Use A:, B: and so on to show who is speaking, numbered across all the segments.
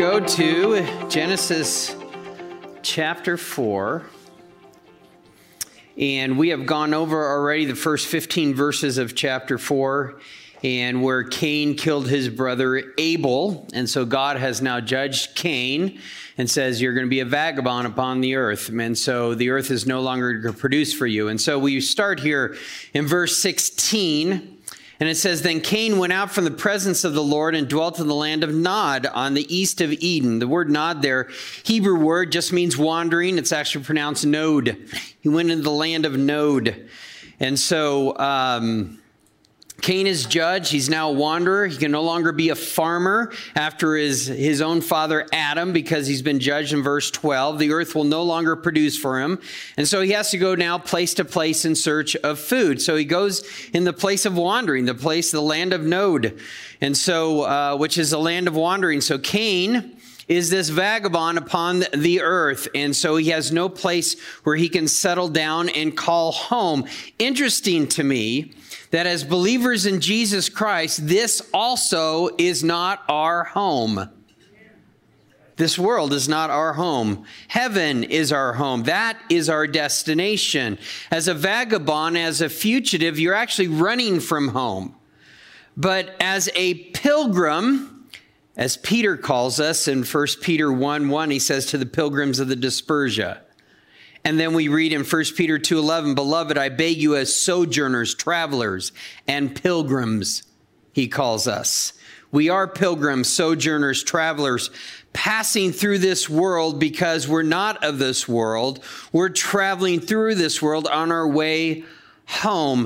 A: go to Genesis chapter 4. And we have gone over already the first 15 verses of chapter 4, and where Cain killed his brother Abel. And so God has now judged Cain and says, you're going to be a vagabond upon the earth. And so the earth is no longer going to produce for you. And so we start here in verse 16. And it says, then Cain went out from the presence of the Lord and dwelt in the land of Nod on the east of Eden. The word Nod there, Hebrew word, just means wandering. It's actually pronounced Nod. He went into the land of Nod. And so Cain is judged. He's now a wanderer. He can no longer be a farmer after his own father Adam, because he's been judged in verse 12. The earth will no longer produce for him. And so he has to go now place to place in search of food. So he goes in the place of wandering, the land of Nod, and so which is a land of wandering. So Cain is this vagabond upon the earth. And so he has no place where he can settle down and call home. Interesting to me that as believers in Jesus Christ, this also is not our home. This world is not our home. Heaven is our home. That is our destination. As a vagabond, as a fugitive, you're actually running from home. But as a pilgrim, as Peter calls us in 1 Peter 1:1, he says to the pilgrims of the dispersia. And then we read in 1 Peter 2:11, beloved, I beg you as sojourners, travelers, and pilgrims, he calls us. We are pilgrims, sojourners, travelers, passing through this world because we're not of this world. We're traveling through this world on our way home.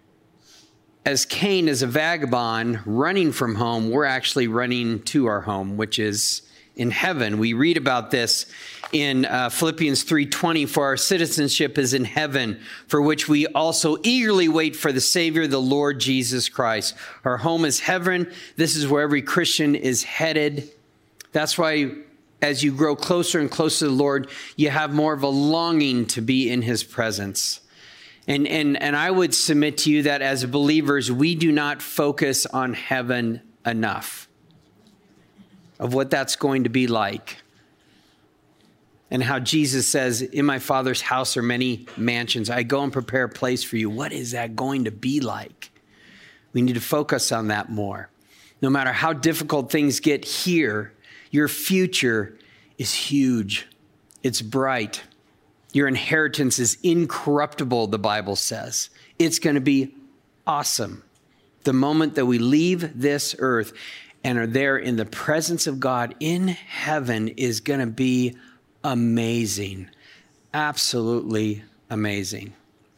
A: As Cain is a vagabond running from home, we're actually running to our home, which is in heaven. We read about this in Philippians 3:20, for our citizenship is in heaven, for which we also eagerly wait for the Savior, the Lord Jesus Christ. Our home is heaven. This is where every Christian is headed. That's why as you grow closer and closer to the Lord, you have more of a longing to be in his presence. And I would submit to you that as believers, we do not focus on heaven enough, of what that's going to be like. And how Jesus says, in my Father's house are many mansions. I go and prepare a place for you. What is that going to be like? We need to focus on that more. No matter how difficult things get here, your future is huge. It's bright. Your inheritance is incorruptible, the Bible says. It's going to be awesome. The moment that we leave this earth and are there in the presence of God in heaven is going to be amazing. Absolutely amazing.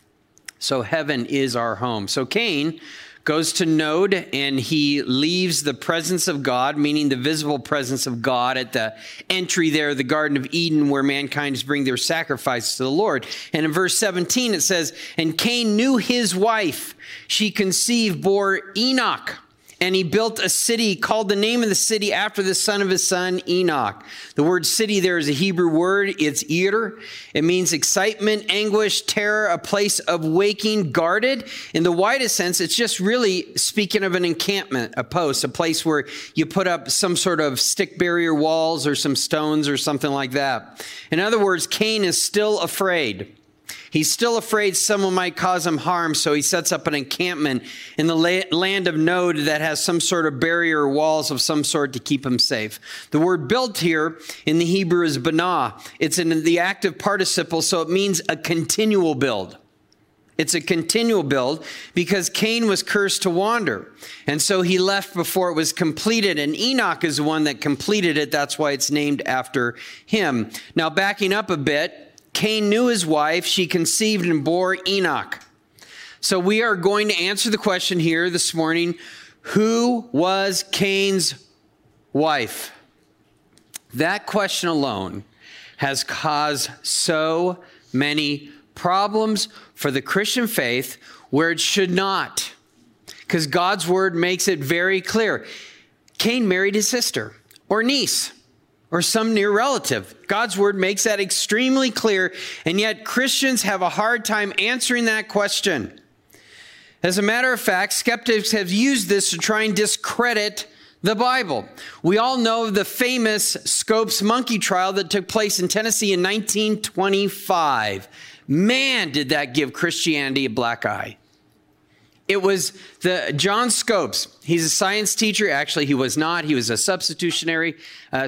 A: So heaven is our home. So Cain goes to Nod and he leaves the presence of God, meaning the visible presence of God at the entry there, the Garden of Eden, where mankind bring their sacrifices to the Lord. And in verse 17 it says, and Cain knew his wife. She conceived, bore Enoch. And he built a city, called the name of the city after the son of his son, Enoch. The word city there is a Hebrew word. It's Ir. It means excitement, anguish, terror, a place of waking, guarded. In the widest sense, it's just really speaking of an encampment, a post, a place where you put up some sort of stick barrier walls or some stones or something like that. In other words, Cain is still afraid. He's still afraid someone might cause him harm, so he sets up an encampment in the land of Nod that has some sort of barrier or walls of some sort to keep him safe. The word built here in the Hebrew is banah. It's in the active participle, so it means a continual build. It's a continual build because Cain was cursed to wander. And so he left before it was completed. And Enoch is the one that completed it. That's why it's named after him. Now, backing up a bit, Cain knew his wife. She conceived and bore Enoch. So we are going to answer the question here this morning. Who was Cain's wife? That question alone has caused so many problems for the Christian faith where it should not. Because God's word makes it very clear. Cain married his sister or niece or some near relative. God's word makes that extremely clear, and yet Christians have a hard time answering that question. As a matter of fact, skeptics have used this to try and discredit The Bible. We all know the famous Scopes monkey trial that took place in Tennessee in 1925. Man, did that give Christianity a black eye. It was John Scopes. He's a science teacher. Actually, he was not. He was a substitute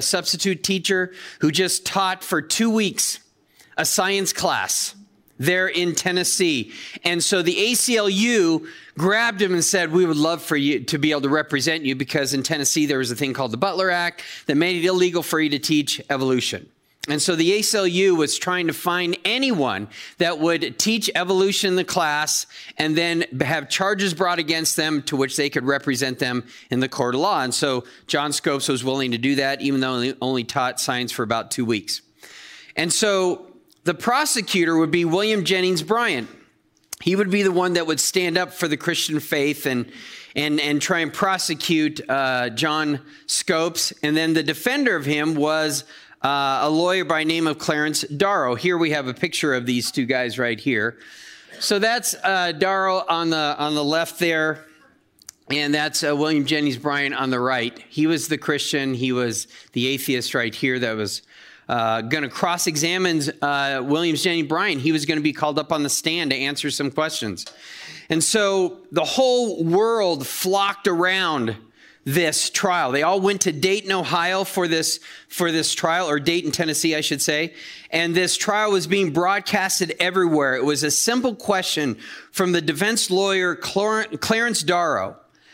A: teacher who just taught for 2 weeks a science class there in Tennessee. And so the ACLU grabbed him and said, we would love for you to be able to represent you, because in Tennessee there was a thing called the Butler Act that made it illegal for you to teach evolution. And so the ACLU was trying to find anyone that would teach evolution in the class and then have charges brought against them to which they could represent them in the court of law. And so John Scopes was willing to do that, even though he only taught science for about 2 weeks. And so the prosecutor would be William Jennings Bryan. He would be the one that would stand up for the Christian faith and try and prosecute John Scopes. And then the defender of him was a lawyer by name of Clarence Darrow. Here we have a picture of these two guys right here. So that's Darrow on the left there, and that's William Jennings Bryan on the right. He was the Christian. He was the atheist right here that was going to cross-examine William Jennings Bryan. He was going to be called up on the stand to answer some questions. And so the whole world flocked around this trial. They all went to Dayton, Ohio for this trial, or Dayton, Tennessee, I should say. And this trial was being broadcasted everywhere. It was a simple question from the defense lawyer, Clarence Darrow,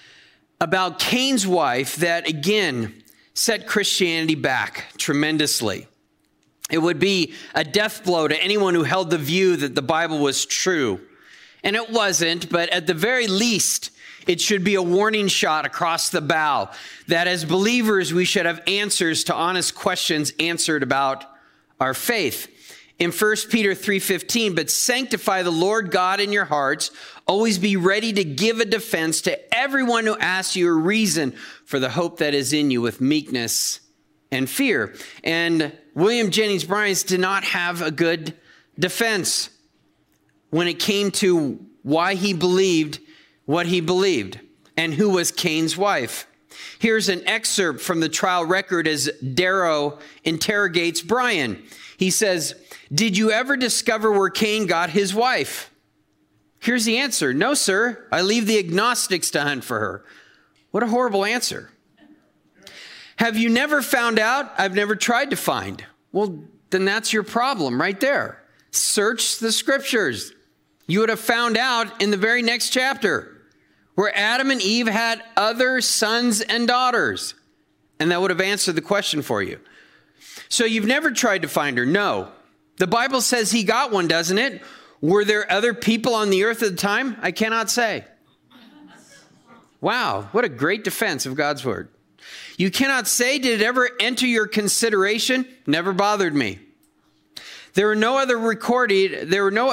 A: about Cain's wife that, again, set Christianity back tremendously. It would be a death blow to anyone who held the view that the Bible was true. And it wasn't, but at the very least, it should be a warning shot across the bow that as believers, we should have answers to honest questions answered about our faith. In 1 Peter 3:15, but sanctify the Lord God in your hearts. Always be ready to give a defense to everyone who asks you a reason for the hope that is in you with meekness and fear. And William Jennings Bryan did not have a good defense when it came to why he believed what he believed and who was Cain's wife. Here's an excerpt from the trial record as Darrow interrogates Bryan. He says, did you ever discover where Cain got his wife? Here's the answer. No, sir. I leave the agnostics to hunt for her. What a horrible answer. Have you never found out? I've never tried to find. Well, then that's your problem right there. Search the scriptures. You would have found out in the very next chapter where Adam and Eve had other sons and daughters. And that would have answered the question for you. So you've never tried to find her? No. The Bible says he got one, doesn't it? Were there other people on the earth at the time? I cannot say. Wow, what a great defense of God's word. You cannot say, did it ever enter your consideration? Never bothered me. There were no other recorded,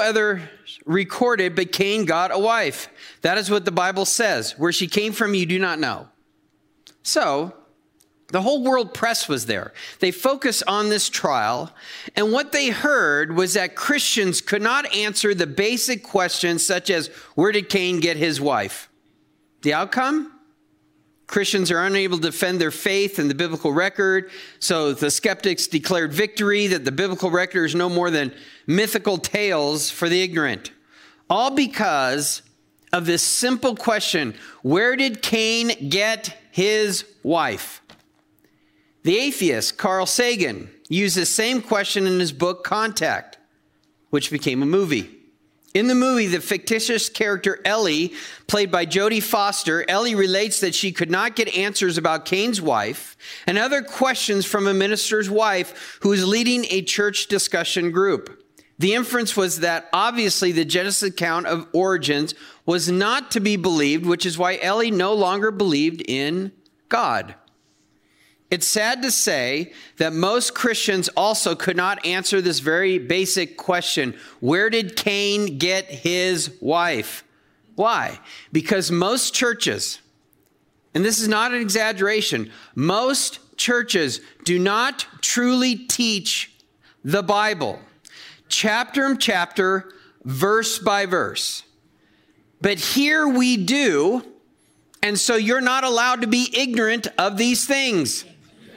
A: but Cain got a wife. That is what the Bible says. Where she came from, you do not know. So, the whole world press was there. They focused on this trial, and what they heard was that Christians could not answer the basic questions such as, where did Cain get his wife? The outcome? Christians are unable to defend their faith and the biblical record, so the skeptics declared victory, that the biblical record is no more than mythical tales for the ignorant. All because of this simple question, where did Cain get his wife? The atheist, Carl Sagan, used the same question in his book, Contact, which became a movie. In the movie, the fictitious character Ellie, played by Jodie Foster, Ellie relates that she could not get answers about Cain's wife and other questions from a minister's wife who was leading a church discussion group. The inference was that obviously the Genesis account of origins was not to be believed, which is why Ellie no longer believed in God. It's sad to say that most Christians also could not answer this very basic question. Where did Cain get his wife? Why? Because most churches, and this is not an exaggeration, most churches do not truly teach the Bible, chapter and chapter, verse by verse. But here we do, And so you're not allowed to be ignorant of these things.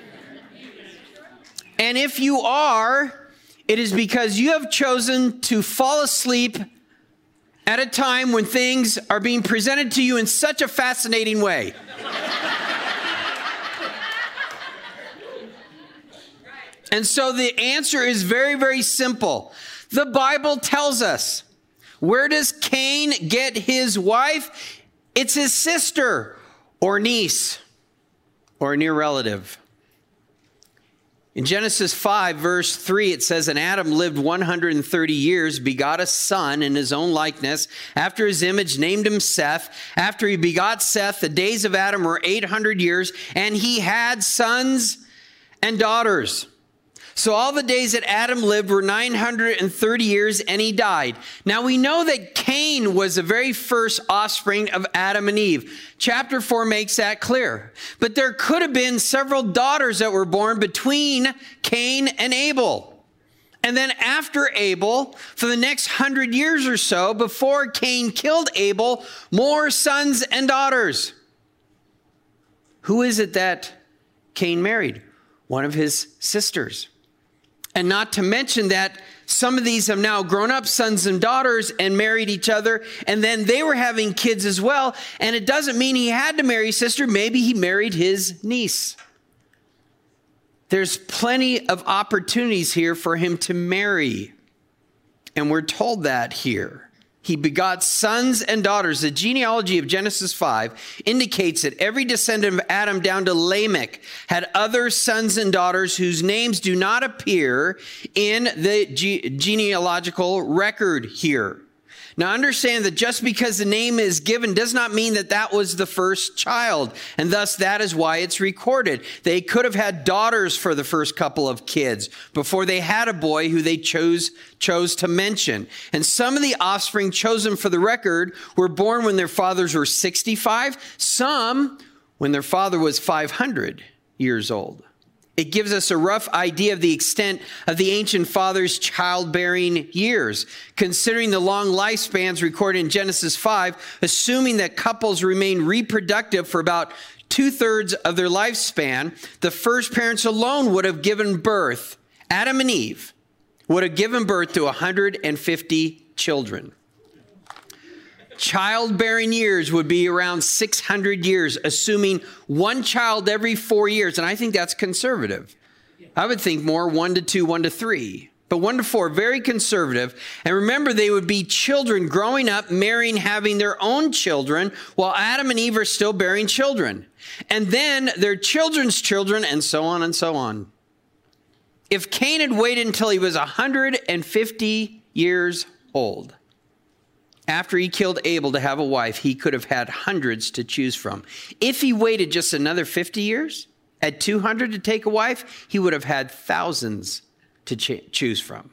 A: And if you are, it is because you have chosen to fall asleep at a time when things are being presented to you in such a fascinating way. And so the answer is very, very simple. The Bible tells us, where does Cain get his wife? It's his sister or niece or a near relative. In Genesis 5, verse 3, it says, and Adam lived 130 years, begot a son in his own likeness, after his image, named him Seth. After he begot Seth, the days of Adam were 800 years, and he had sons and daughters. So all the days that Adam lived were 930 years, and he died. Now we know that Cain was the very first offspring of Adam and Eve. Chapter 4 makes that clear. But there could have been several daughters that were born between Cain and Abel. And then after Abel, for the next 100 years or so, before Cain killed Abel, more sons and daughters. Who is it that Cain married? One of his sisters. And not to mention that some of these have now grown up, sons and daughters, and married each other. And then they were having kids as well. And it doesn't mean he had to marry his sister. Maybe he married his niece. There's plenty of opportunities here for him to marry. And we're told that here. He begot sons and daughters. The genealogy of Genesis 5 indicates that every descendant of Adam down to Lamech had other sons and daughters whose names do not appear in the genealogical record here. Now understand that just because the name is given does not mean that that was the first child. And thus that is why it's recorded. They could have had daughters for the first couple of kids before they had a boy who they chose to mention. And some of the offspring chosen for the record were born when their fathers were 65, some when their father was 500 years old. It gives us a rough idea of the extent of the ancient fathers' childbearing years. Considering the long lifespans recorded in Genesis 5, assuming that couples remain reproductive for about 2/3 of their lifespan, the first parents alone would have given birth, Adam and Eve, would have given birth to 150 children. Childbearing years would be around 600 years, assuming one child every 4 years. And I think that's conservative. I would think more 1 to 2, 1 to 3. But 1 to 4, very conservative. And remember, they would be children growing up, marrying, having their own children, while Adam and Eve are still bearing children. And then their children's children, and so on and so on. If Cain had waited until he was 150 years old, after he killed Abel to have a wife, he could have had hundreds to choose from. If he waited just another 50 years, at 200 to take a wife, he would have had thousands to choose from.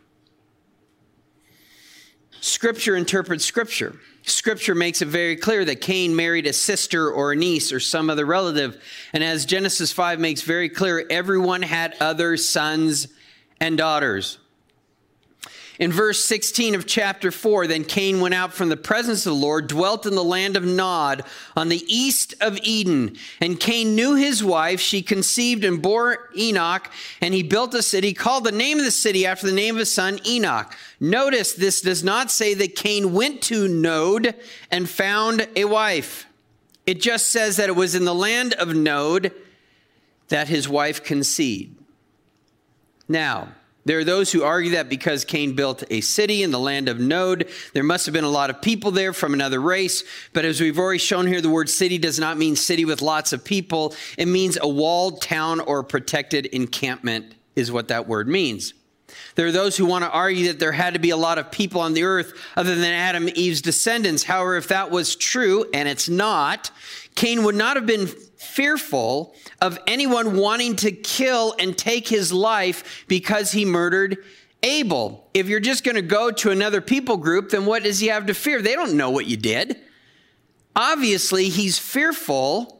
A: Scripture interprets Scripture. Scripture makes it very clear that Cain married a sister or a niece or some other relative. And as Genesis 5 makes very clear, everyone had other sons and daughters. In verse 16 of chapter 4, then Cain went out from the presence of the Lord, dwelt in the land of Nod on the east of Eden. And Cain knew his wife. She conceived and bore Enoch, and he built a city, called the name of the city after the name of his son Enoch. Notice this does not say that Cain went to Nod and found a wife. It just says that it was in the land of Nod that his wife conceived. Now, there are those who argue that because Cain built a city in the land of Nod, there must have been a lot of people there from another race. But as we've already shown here, the word city does not mean city with lots of people. It means a walled town or protected encampment is what that word means. There are those who want to argue that there had to be a lot of people on the earth other than Adam and Eve's descendants. However, if that was true, and it's not, Cain would not have been fearful of anyone wanting to kill and take his life because he murdered Abel. If you're just going to go to another people group, then what does he have to fear? They don't know what you did. Obviously, he's fearful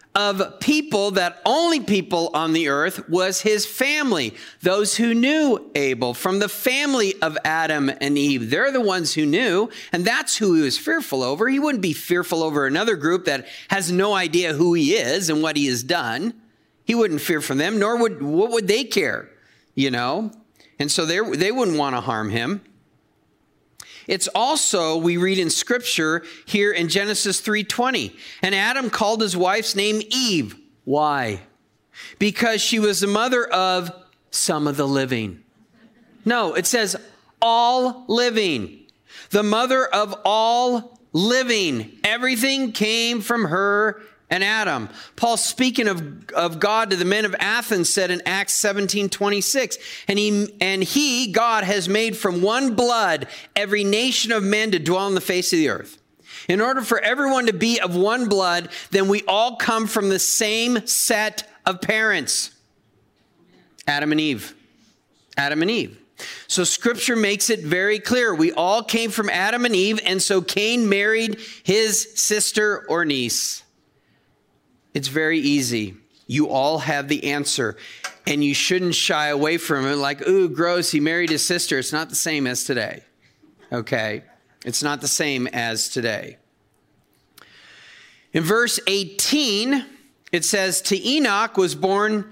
A: of people, that only people on the earth, was his family, those who knew Abel, from the family of Adam and Eve. They're the ones who knew, and that's who he was fearful over. He wouldn't be fearful over another group that has no idea who he is and what he has done. He wouldn't fear from them, nor what would they care, you know? And so they wouldn't want to harm him. It's also, we read in Scripture here in Genesis 3:20, and Adam called his wife's name Eve. Why? Because she was the mother of some of the living. No, it says all living. The mother of all living. Everything came from her and Adam. Paul, speaking of God to the men of Athens, said in Acts 17:26, and he, God, has made from one blood every nation of men to dwell on the face of the earth. In order for everyone to be of one blood, then we all come from the same set of parents. Adam and Eve. Adam and Eve. So Scripture makes it very clear. We all came from Adam and Eve, and so Cain married his sister or niece. It's very easy. You all have the answer, and you shouldn't shy away from it like, ooh, gross, he married his sister. It's not the same as today, okay? It's not the same as today. In verse 18, it says, to Enoch was born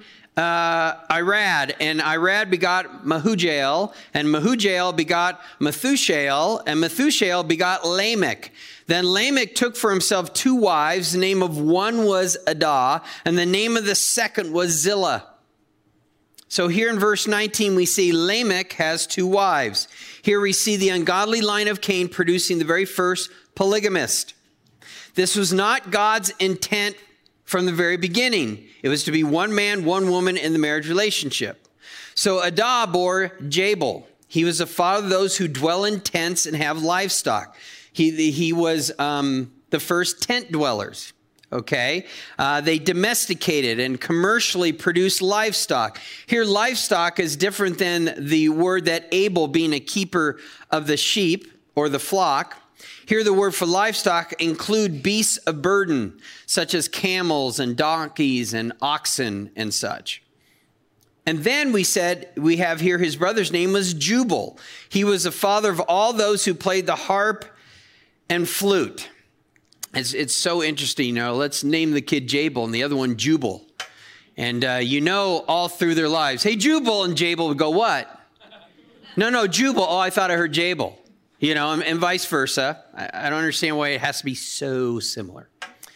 A: Irad, and Irad begot Mehujael, and Mehujael begot Methushael, and Methushael begot Lamech. Then Lamech took for himself 2 wives. The name of one was Adah, and the name of the second was Zillah. So here in verse 19, we see Lamech has 2 wives. Here we see the ungodly line of Cain producing the very first polygamist. This was not God's intent from the very beginning. It was to be one man, one woman in the marriage relationship. So Adah bore Jabal. He was the father of those who dwell in tents and have livestock. He was the first tent dwellers, okay? They domesticated and commercially produced livestock. Here, livestock is different than the word that Abel, being a keeper of the sheep or the flock. Here, the word for livestock include beasts of burden, such as camels and donkeys and oxen and such. And then we said, we have here his brother's name was Jubal. He was the father of all those who played the harp and flute. It's so interesting. You know, let's name the kid Jabal and the other one Jubal. And all through their lives, hey, Jubal, and Jabal would go, what? No, Jubal. Oh, I thought I heard Jabal. You know, and vice versa. I don't understand why it has to be so similar.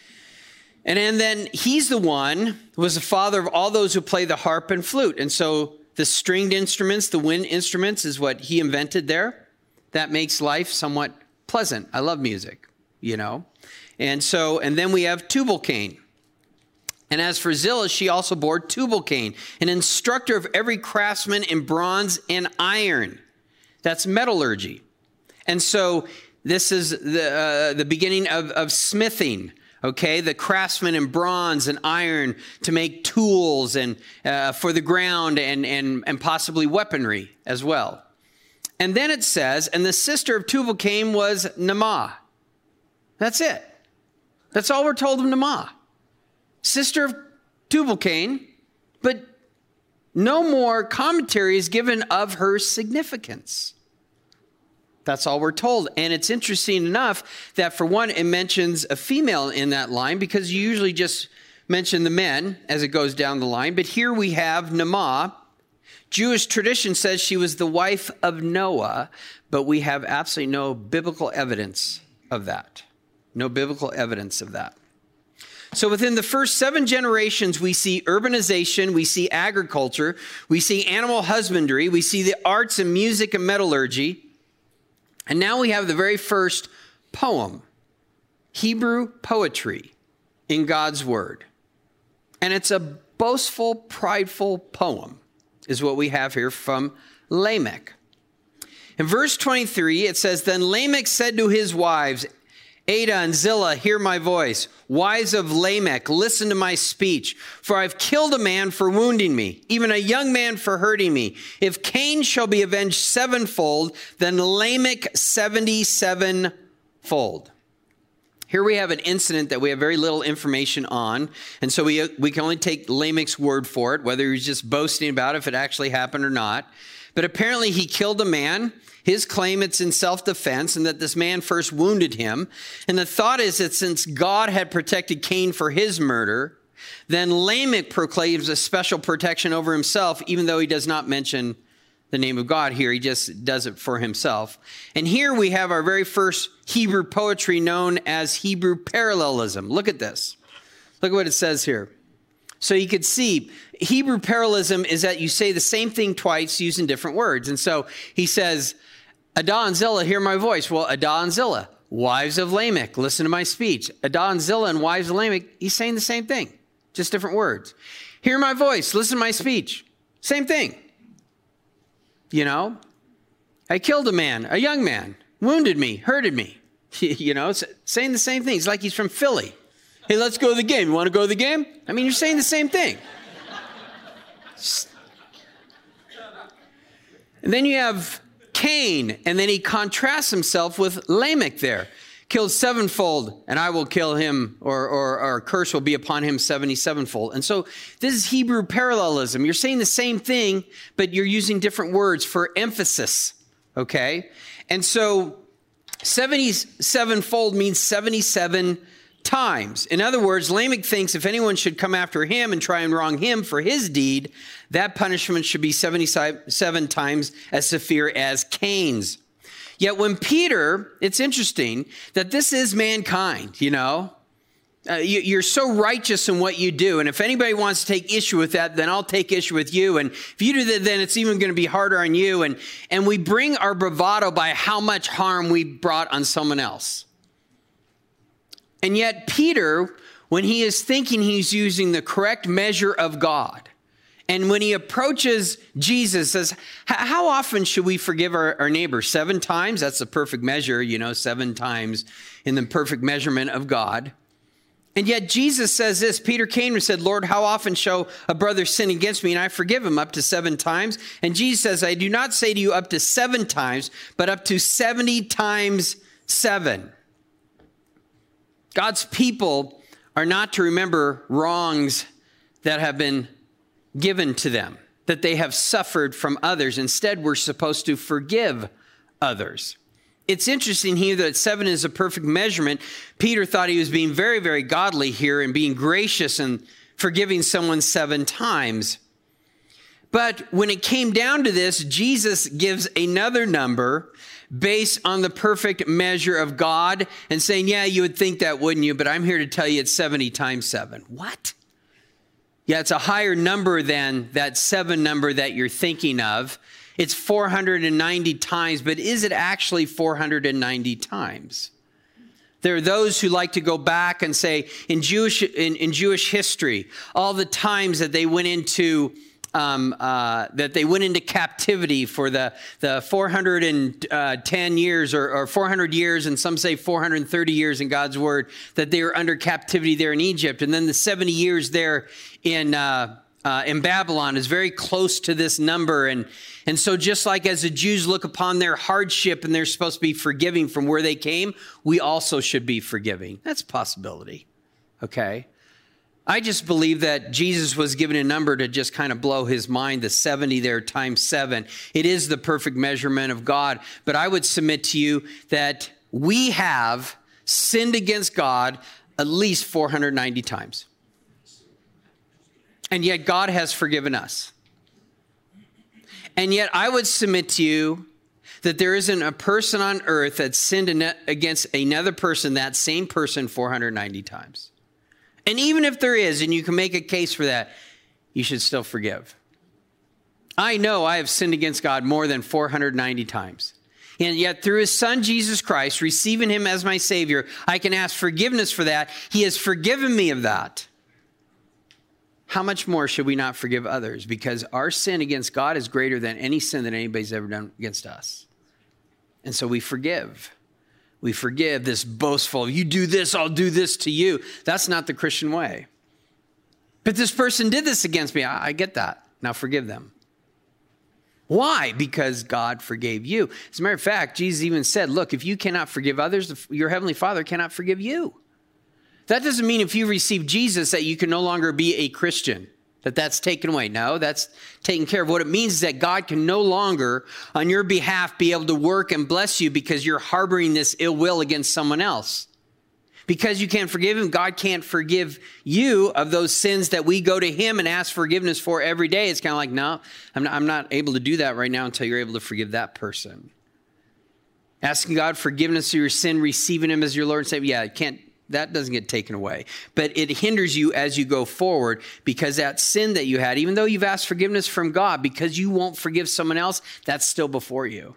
A: And then he's the one who was the father of all those who play the harp and flute. And so the stringed instruments, the wind instruments, is what he invented there. That makes life somewhat pleasant. I love music, you know. And then we have Tubal-Cain. And as for Zillah, she also bore Tubal-Cain, an instructor of every craftsman in bronze and iron. That's metallurgy. And so this is the beginning of smithing, okay? The craftsmen in bronze and iron to make tools and for the ground and possibly weaponry as well. And then it says, and the sister of Tubal-Cain was Naamah. That's it. That's all we're told of Naamah. Sister of Tubal-Cain, but no more commentary is given of her significance. That's all we're told. And it's interesting enough that, for one, it mentions a female in that line, because you usually just mention the men as it goes down the line. But here we have Naamah. Jewish tradition says she was the wife of Noah, but we have absolutely no biblical evidence of that. No biblical evidence of that. So within the first 7 generations, we see urbanization, we see agriculture, we see animal husbandry, we see the arts and music and metallurgy. And now we have the very first poem, Hebrew poetry in God's word. And it's a boastful, prideful poem, is what we have here from Lamech. In verse 23, it says, then Lamech said to his wives, Adah and Zillah, hear my voice. Wives of Lamech, listen to my speech. For I've killed a man for wounding me, even a young man for hurting me. If Cain shall be avenged 7-fold, then Lamech 77-fold. Here we have an incident that we have very little information on, and so we can only take Lamech's word for it, whether he was just boasting about if it actually happened or not. But apparently he killed a man. His claim it's in self-defense and that this man first wounded him. And the thought is that since God had protected Cain for his murder, then Lamech proclaims a special protection over himself, even though he does not mention the name of God here. He just does it for himself. And here we have our very first Hebrew poetry known as Hebrew parallelism. Look at this. Look at what it says here. So you could see Hebrew parallelism is that you say the same thing twice using different words. And so he says, Adah and Zillah, hear my voice. Well, Adah and Zillah, wives of Lamech, listen to my speech. Adah and Zillah and wives of Lamech, he's saying the same thing, just different words. Hear my voice, listen to my speech. Same thing. You know, I killed a man, a young man, wounded me, hurted me. You know, saying the same thing. It's like he's from Philly. Hey, let's go to the game. You want to go to the game? I mean, you're saying the same thing. And then you have Cain, and then he contrasts himself with Lamech there. Killed sevenfold, and I will kill him, or a curse will be upon him 77-fold. And so this is Hebrew parallelism. You're saying the same thing, but you're using different words for emphasis, okay? And so 77-fold means 77 times. In other words, Lamech thinks if anyone should come after him and try and wrong him for his deed, that punishment should be 77 times as severe as Cain's. Yet when Peter, it's interesting that this is mankind, you know. You're so righteous in what you do. And if anybody wants to take issue with that, then I'll take issue with you. And if you do that, then it's even going to be harder on you. And we bring our bravado by how much harm we brought on someone else. And yet Peter, when he is thinking he's using the correct measure of God, and when he approaches Jesus, says, how often should we forgive our neighbor? 7 times? That's the perfect measure, you know, 7 times in the perfect measurement of God. And yet Jesus says this, Peter came and said, Lord, how often shall a brother sin against me and I forgive him? Up to 7 times? And Jesus says, I do not say to you up to 7 times, but up to 70 times 7. God's people are not to remember wrongs that have been given to them, that they have suffered from others. Instead, we're supposed to forgive others. It's interesting here that 7 is a perfect measurement. Peter thought he was being very, very godly here and being gracious and forgiving someone 7 times. But when it came down to this, Jesus gives another number based on the perfect measure of God and saying, yeah, you would think that, wouldn't you? But I'm here to tell you it's 70 times 7. What? Yeah, it's a higher number than that 7 number that you're thinking of. It's 490 times, but is it actually 490 times? There are those who like to go back and say in Jewish history, all the times that they went into captivity for the 410 years or 400 years, and some say 430 years in God's word, that they were under captivity there in Egypt. And then the 70 years there in Babylon is very close to this number. And so just like as the Jews look upon their hardship and they're supposed to be forgiving from where they came, we also should be forgiving. That's a possibility, okay? I just believe that Jesus was given a number to just kind of blow his mind, the 70 there times 7. It is the perfect measurement of God. But I would submit to you that we have sinned against God at least 490 times. And yet God has forgiven us. And yet I would submit to you that there isn't a person on earth that sinned against another person, that same person, 490 times. And even if there is, and you can make a case for that, you should still forgive. I know I have sinned against God more than 490 times. And yet through his son, Jesus Christ, receiving him as my Savior, I can ask forgiveness for that. He has forgiven me of that. How much more should we not forgive others? Because our sin against God is greater than any sin that anybody's ever done against us. And so we forgive. We forgive this boastful, you do this, I'll do this to you. That's not the Christian way. But this person did this against me. I get that. Now forgive them. Why? Because God forgave you. As a matter of fact, Jesus even said, look, if you cannot forgive others, your heavenly Father cannot forgive you. That doesn't mean if you receive Jesus that you can no longer be a Christian, that's taken away. No, that's taken care of. What it means is that God can no longer, on your behalf, be able to work and bless you because you're harboring this ill will against someone else. Because you can't forgive him, God can't forgive you of those sins that we go to him and ask forgiveness for every day. It's kind of like, no, I'm not able to do that right now until you're able to forgive that person. Asking God forgiveness of your sin, receiving him as your Lord and Savior, that doesn't get taken away. But it hinders you as you go forward because that sin that you had, even though you've asked forgiveness from God, because you won't forgive someone else, that's still before you.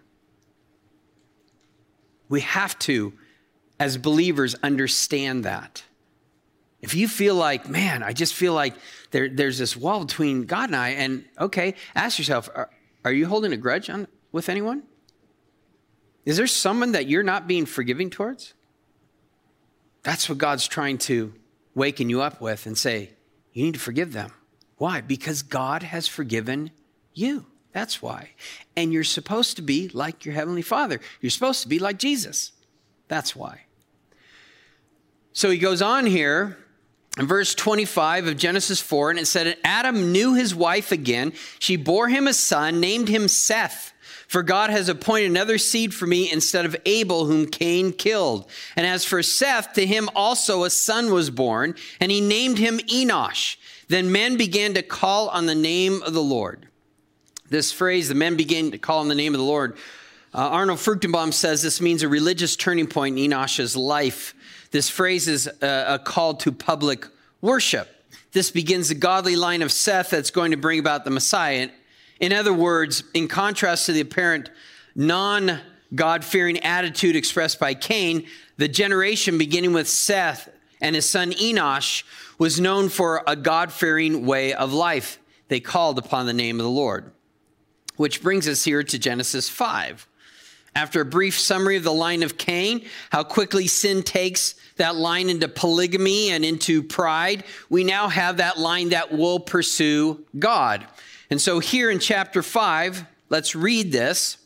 A: We have to, as believers, understand that. If you feel like, man, I just feel like there's this wall between God and I, and okay, ask yourself, are you holding a grudge with anyone? Is there someone that you're not being forgiving towards? That's what God's trying to waken you up with and say, you need to forgive them. Why? Because God has forgiven you. That's why. And you're supposed to be like your Heavenly Father. You're supposed to be like Jesus. That's why. So he goes on here in verse 25 of Genesis 4, and it said, Adam knew his wife again. She bore him a son, named him Seth. For God has appointed another seed for me instead of Abel, whom Cain killed. And as for Seth, to him also a son was born, and he named him Enosh. Then men began to call on the name of the Lord. This phrase, the men began to call on the name of the Lord, Arnold Fruchtenbaum says this means a religious turning point in Enosh's life. This phrase is a call to public worship. This begins the godly line of Seth that's going to bring about the Messiah. In other words, in contrast to the apparent non-God-fearing attitude expressed by Cain, the generation beginning with Seth and his son Enosh was known for a God-fearing way of life. They called upon the name of the Lord. Which brings us here to Genesis 5. After a brief summary of the line of Cain, how quickly sin takes that line into polygamy and into pride, we now have that line that will pursue God. And so here in chapter 5, let's read this.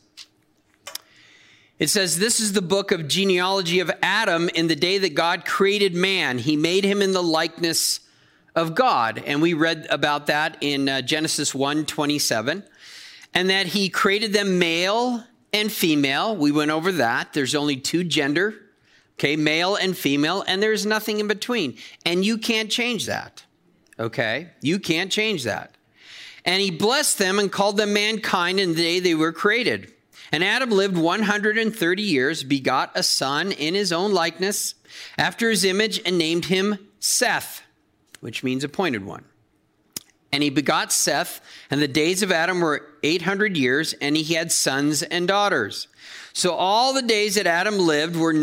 A: It says, this is the book of genealogy of Adam in the day that God created man. He made him in the likeness of God. And we read about that in Genesis 1:27. And that he created them male and female. We went over that. There's only two gender, okay, male and female, and there's nothing in between. And you can't change that, okay? You can't change that. And he blessed them and called them mankind in the day they were created. And Adam lived 130 years, begot a son in his own likeness, after his image, and named him Seth, which means appointed one. And he begot Seth, and the days of Adam were 800 years, and he had sons and daughters. So all the days that Adam lived were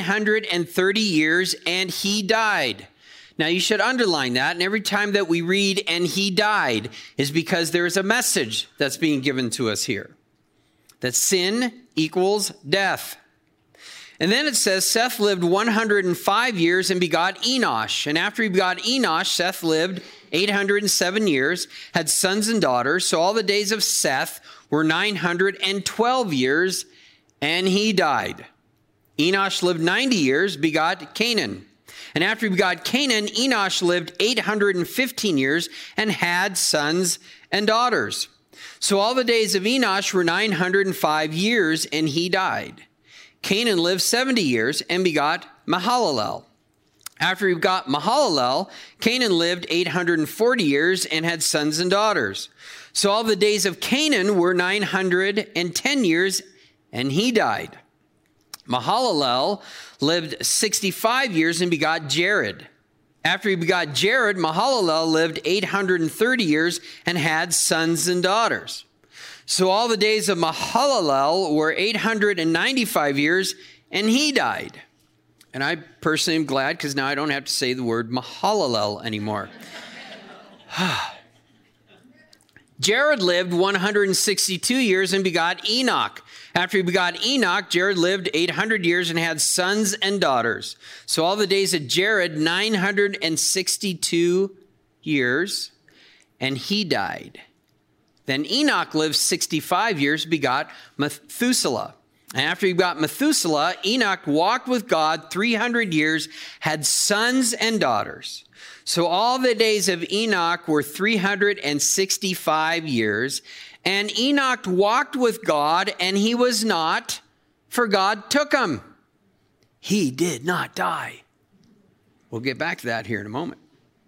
A: 930 years, and he died. Now, you should underline that, and every time that we read, and he died, is because there is a message that's being given to us here. That sin equals death. And then it says, Seth lived 105 years and begot Enosh. And after he begot Enosh, Seth lived 807 years, had sons and daughters. So all the days of Seth were 912 years, and he died. Enosh lived 90 years, begot Canaan. And after he begot Canaan, Enosh lived 815 years and had sons and daughters. So all the days of Enosh were 905 years, and he died. Canaan lived 70 years and begot Mahalalel. After he begot Mahalalel, Canaan lived 840 years and had sons and daughters. So all the days of Canaan were 910 years, and he died. Mahalalel lived 65 years and begot Jared. After he begot Jared, Mahalalel lived 830 years and had sons and daughters. So all the days of Mahalalel were 895 years, and he died. And I personally am glad because now I don't have to say the word Mahalalel anymore. Jared lived 162 years and begot Enoch. After he begot Enoch, Jared lived 800 years and had sons and daughters. So all the days of Jared, 962 years, and he died. Then Enoch lived 65 years, begot Methuselah. And after he got Methuselah, Enoch walked with God 300 years, had sons and daughters. So all the days of Enoch were 365 years. And Enoch walked with God, and he was not, for God took him. He did not die. We'll get back to that here in a moment.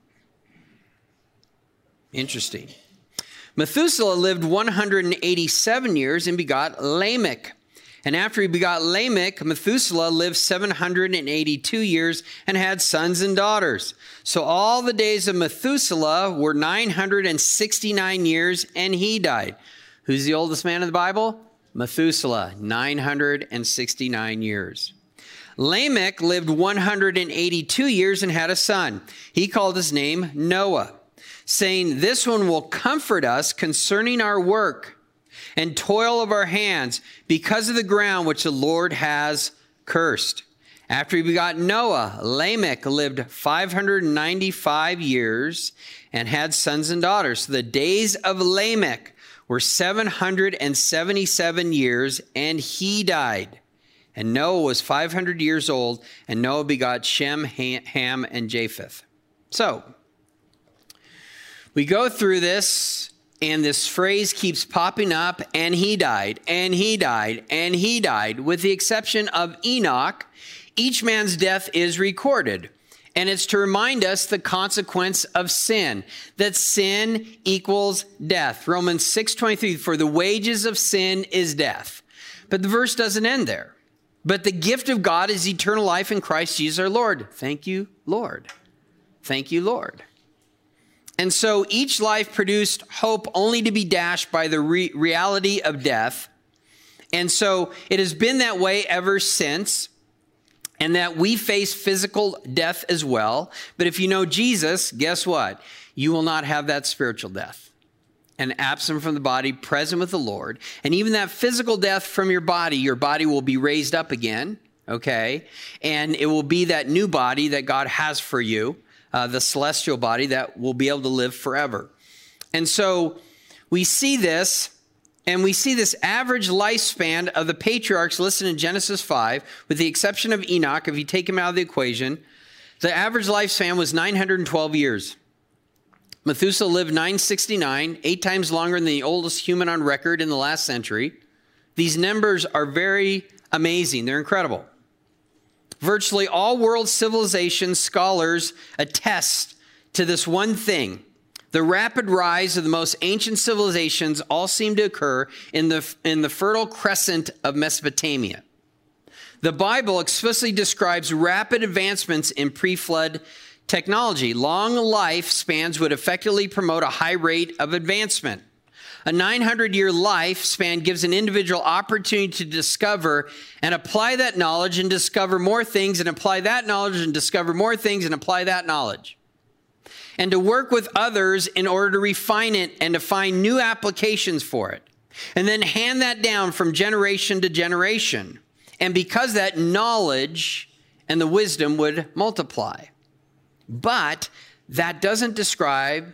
A: Interesting. Methuselah lived 187 years and begot Lamech. And after he begot Lamech, Methuselah lived 782 years and had sons and daughters. So all the days of Methuselah were 969 years, and he died. Who's the oldest man in the Bible? Methuselah, 969 years. Lamech lived 182 years and had a son. He called his name Noah, saying, "This one will comfort us concerning our work and toil of our hands because of the ground which the Lord has cursed." After he begot Noah, Lamech lived 595 years and had sons and daughters. So the days of Lamech were 777 years, and he died. And Noah was 500 years old, and Noah begot Shem, Ham, and Japheth. So we go through this, and this phrase keeps popping up, and he died, and he died, and he died. With the exception of Enoch, each man's death is recorded. And it's to remind us the consequence of sin, that sin equals death. Romans 6:23, for the wages of sin is death. But the verse doesn't end there. But the gift of God is eternal life in Christ Jesus our Lord. Thank you, Lord. Thank you, Lord. And so each life produced hope only to be dashed by the reality of death. And so it has been that way ever since, and that we face physical death as well. But if you know Jesus, guess what? You will not have that spiritual death. And absent from the body, present with the Lord. And even that physical death from your body will be raised up again, okay? And it will be that new body that God has for you, the celestial body that will be able to live forever. And so we see this, and we see this average lifespan of the patriarchs listed in Genesis 5, with the exception of Enoch. If you take him out of the equation, the average lifespan was 912 years. Methuselah lived 969, 8 times longer than the oldest human on record in the last century. These numbers are very amazing. They're incredible. Virtually all world civilization scholars attest to this one thing. The rapid rise of the most ancient civilizations all seem to occur in the Fertile Crescent of Mesopotamia. The Bible explicitly describes rapid advancements in pre-flood technology. Long lifespans would effectively promote a high rate of advancement. A 900-year lifespan gives an individual opportunity to discover and apply that knowledge and discover more things and apply that knowledge and discover more things and apply that knowledge. And to work with others in order to refine it and to find new applications for it. And then hand that down from generation to generation. And because that knowledge and the wisdom would multiply. But that doesn't describe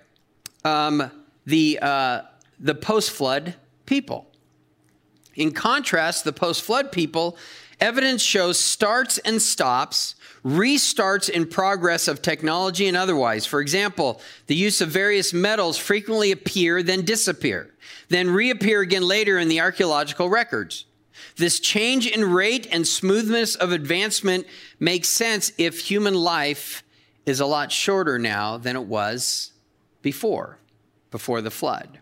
A: the post-flood people. In contrast, the post-flood people, evidence shows starts and stops, restarts in progress of technology and otherwise. For example, the use of various metals frequently appear, then disappear, then reappear again later in the archaeological records. This change in rate and smoothness of advancement makes sense if human life is a lot shorter now than it was before the flood.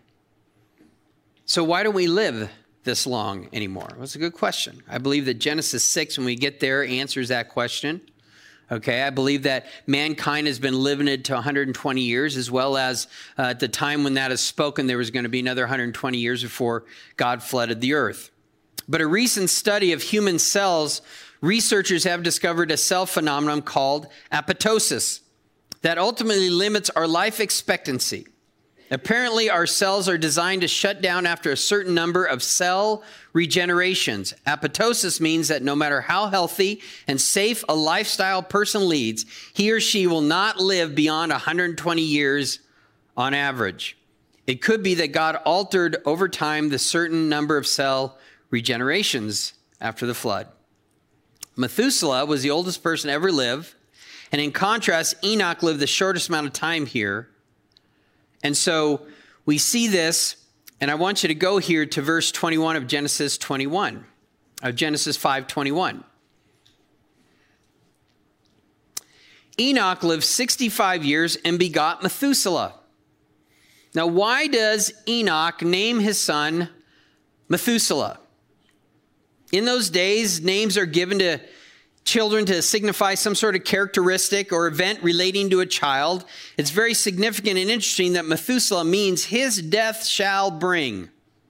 A: So why don't we live this long anymore? Well, that's a good question. I believe that Genesis 6, when we get there, answers that question. Okay, I believe that mankind has been limited to 120 years, as well as at the time when that is spoken, there was going to be another 120 years before God flooded the earth. But a recent study of human cells, researchers have discovered a cell phenomenon called apoptosis that ultimately limits our life expectancy. Apparently, our cells are designed to shut down after a certain number of cell regenerations. Apoptosis means that no matter how healthy and safe a lifestyle person leads, he or she will not live beyond 120 years on average. It could be that God altered over time the certain number of cell regenerations after the flood. Methuselah was the oldest person to ever live. And in contrast, Enoch lived the shortest amount of time here. And so we see this, and I want you to go here to verse 21 of Genesis 21, of Genesis 5:21. Enoch lived 65 years and begot Methuselah. Now, why does Enoch name his son Methuselah? In those days, names are given to children to signify some sort of characteristic or event relating to a child. It's very significant and interesting that Methuselah means his death shall bring.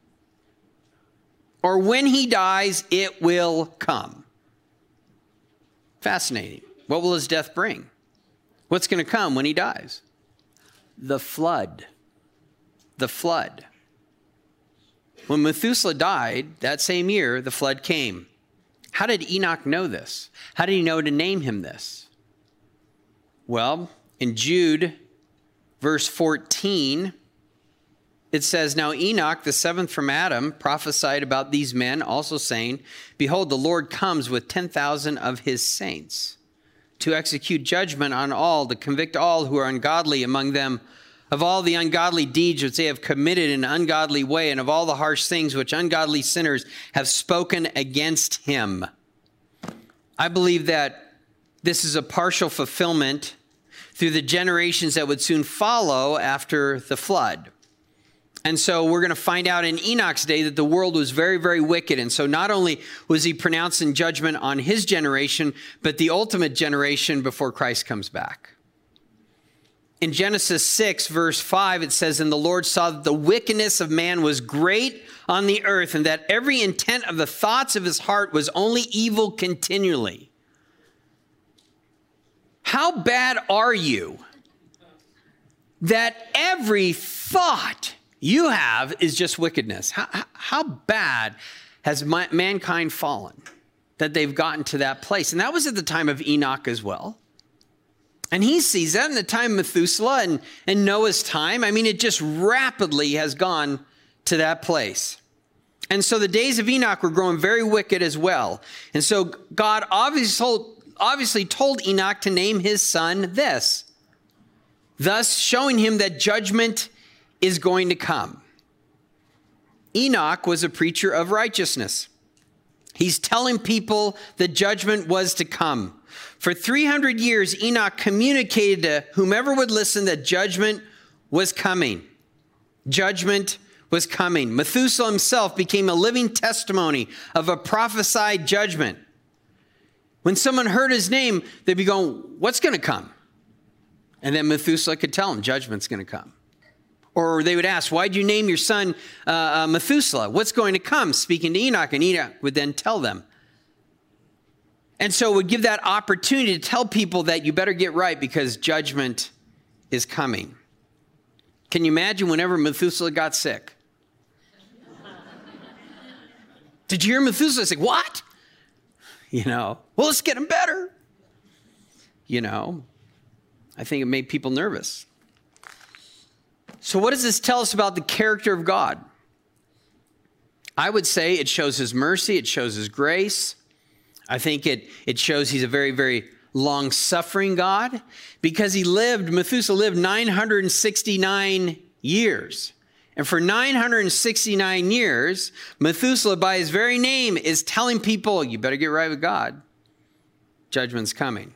A: Or when he dies, it will come. Fascinating. What will his death bring? What's going to come when he dies? The flood. The flood. When Methuselah died, that same year, the flood came. How did Enoch know this? How did he know to name him this? Well, in Jude, verse 14, it says, "Now Enoch, the seventh from Adam, prophesied about these men, also saying, Behold, the Lord comes with 10,000 of his saints to execute judgment on all, to convict all who are ungodly among them, of all the ungodly deeds which they have committed in an ungodly way, and of all the harsh things which ungodly sinners have spoken against him." I believe that this is a partial fulfillment through the generations that would soon follow after the flood. And so we're going to find out in Enoch's day that the world was very, very wicked. And so not only was he pronouncing judgment on his generation, but the ultimate generation before Christ comes back. In Genesis 6, verse 5, it says, "And the Lord saw that the wickedness of man was great on the earth, and that every intent of the thoughts of his heart was only evil continually." How bad are you that every thought you have is just wickedness? How bad has mankind fallen that they've gotten to that place? And that was at the time of Enoch as well. And he sees that in the time of Methuselah and Noah's time. I mean, it just rapidly has gone to that place. And so the days of Enoch were growing very wicked as well. And so God obviously told Enoch to name his son this, thus showing him that judgment is going to come. Enoch was a preacher of righteousness. He's telling people that judgment was to come. For 300 years, Enoch communicated to whomever would listen that judgment was coming. Judgment was coming. Methuselah himself became a living testimony of a prophesied judgment. When someone heard his name, they'd be going, "What's going to come?" And then Methuselah could tell them, judgment's going to come. Or they would ask, "Why'd you name your son Methuselah? What's going to come?" Speaking to Enoch, and Enoch would then tell them. And so it would give that opportunity to tell people that you better get right because judgment is coming. Can you imagine whenever Methuselah got sick? Did you hear Methuselah say, "What?" Well, let's get him better. I think it made people nervous. So what does this tell us about the character of God? I would say it shows his mercy. It shows his grace. I think it shows he's a very, very long-suffering God because Methuselah lived 969 years. And for 969 years, Methuselah, by his very name, is telling people, you better get right with God. Judgment's coming.